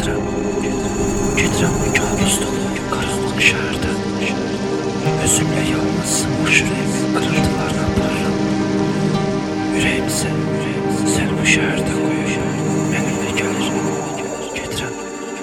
Gedirəm bu kabus dolu qaranlıq şəhərdən. Özümlə yalnız boş ürəyimi qırıntılarına aparıram. Ürəyimi sən bu şəhərdə qoyur, mənimlə gəlir. Gedirəm.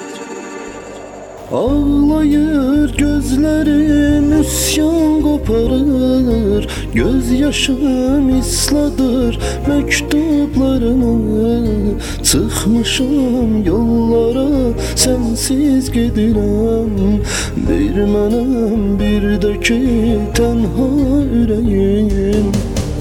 Ağlayır gözlerim, üsyan koparır, gözyaşım isladır mektuplarını. Çıkmışım yollara, sensiz gidirəm. Bir mənim, bir də ki tənha ürəyim.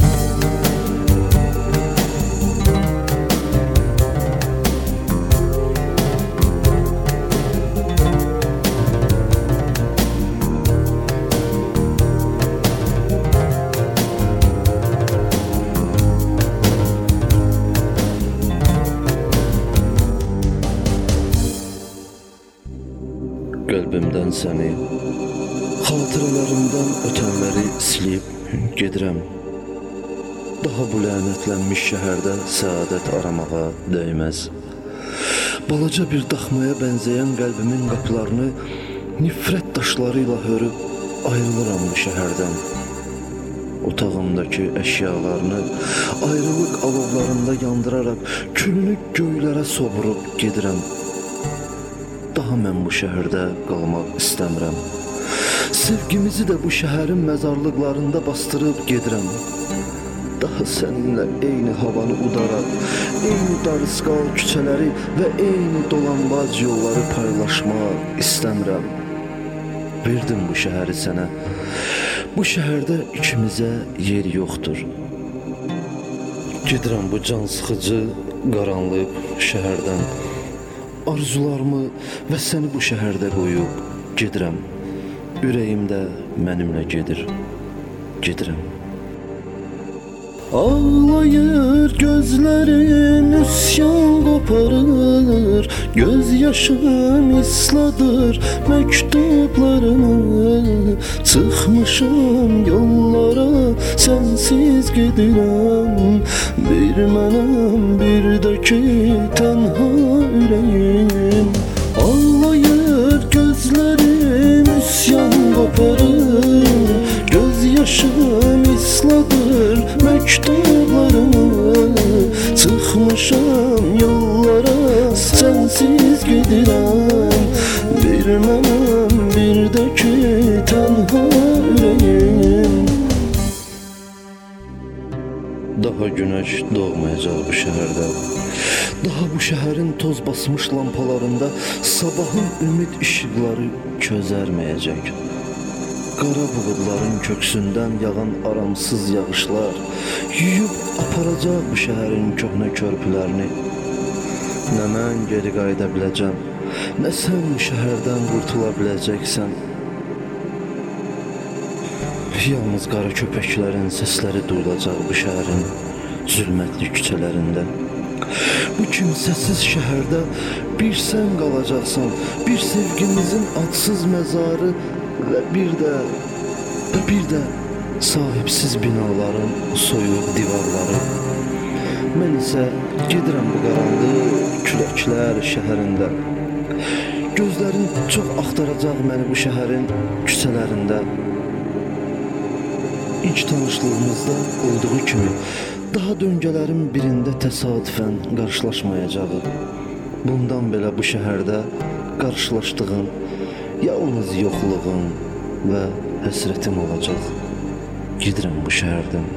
Qəlbimdən səni, xatirələrimdən ötənləri silib gedirəm. Daha bu lənətlənmiş şəhərdə səadət aramağa dəyməz. Balaca bir daxmaya bənzəyən qəlbimin qapılarını nifrət daşlarıyla hörüb ayrılıram bu şəhərdən. Otağımdakı əşyalarını ayrılıq alovlarında yandıraraq külünü göylərə sovurub gedirəm. Daha mən bu şəhərdə qalmaq istəmirəm. Sevgimizi də bu şəhərin məzarlıqlarında bastırıb gedirəm. Daha səninlə eyni havanı udaraq, eyni darısqal küçələri və eyni dolanbac yolları paylaşmaq istəmirəm. Verdim bu şəhəri sənə. Bu şəhərdə ikimizə yer yoxdur. Gedirəm bu can sıxıcı, qaranlıq şəhərdən. Arzularımı və səni bu şəhərdə qoyub gedirəm. Ürəyim də mənimlə gedirəm. Ağlayır gözlerim, üsyan koparır, gözyaşım isladır mektuplarını. Çıkmışım yollara, sensiz gidirəm. Bir mənim, bir də ki tənha ürəyim. Ağlayır gözlerim, üsyan koparır, gözyaşım isladır mektuplarımı. Çıkmışam yollara, sensiz gidirəm. Bir mənim, bir də ki tənha ürəyim. Daha güneş doğmayacaq bu şəhərdə. Daha bu şəhərin toz basmış lampalarında sabahın ümid işıqları közərməyəcək. Qara buğudların köksündən yağan aramsız yağışlar yuyub aparacaq bu şəhərin köhnə körpülərini. Nə mən geri qayıda biləcəm, nə sən bu şəhərdən qurtula biləcəksən. Yalnız qara köpəklərin səsləri duyulacaq bu şəhərin zülmətli küçələrində. Bu kimsəsiz şəhərdə bir sən qalacaqsan, bir sevgimizin adsız məzarı və bir də sahibsiz binaların soyuq divarları. Mən isə gedirəm bu qaranlıq küləklər şəhərində. Gözlərin çox axtaracaq məni bu şəhərin küçələrində. İlk tanışlığımızda olduğu kimi daha döngələrin birində təsadüfən qarşılaşmayacağı. Bundan belə bu şəhərdə qarşılaşdığım yalnız yoxluğum və həsrətim olacaq. Gedirəm bu şəhərdən.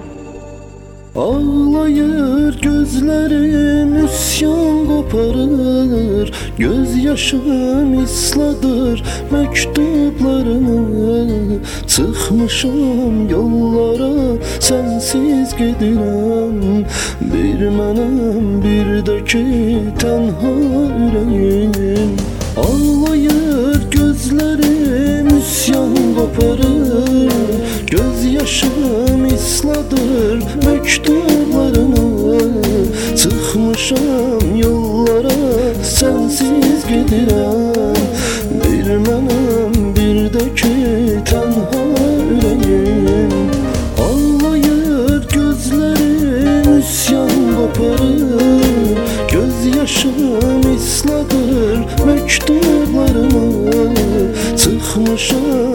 Ağlayır gözlerim, üsyan koparır, gözyaşım isladır mektuplarını. Çıkmışam yollara, sensiz gidirəm. Bir mənim, bir də ki tənha ürəyim. Ağlayır gözlerim, üsyan koparır, gözyaşım isladır mektuplarını. Çıkmışam yollara, sensiz gidirəm. Bir mənim, bir də ki tənha ürəyim. Ağlayır gözlerim, üsyan koparır, gözyaşım isladır məktublarımı. Çıxmışam